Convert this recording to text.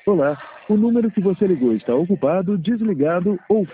Olá, o número que você ligou está ocupado, desligado ou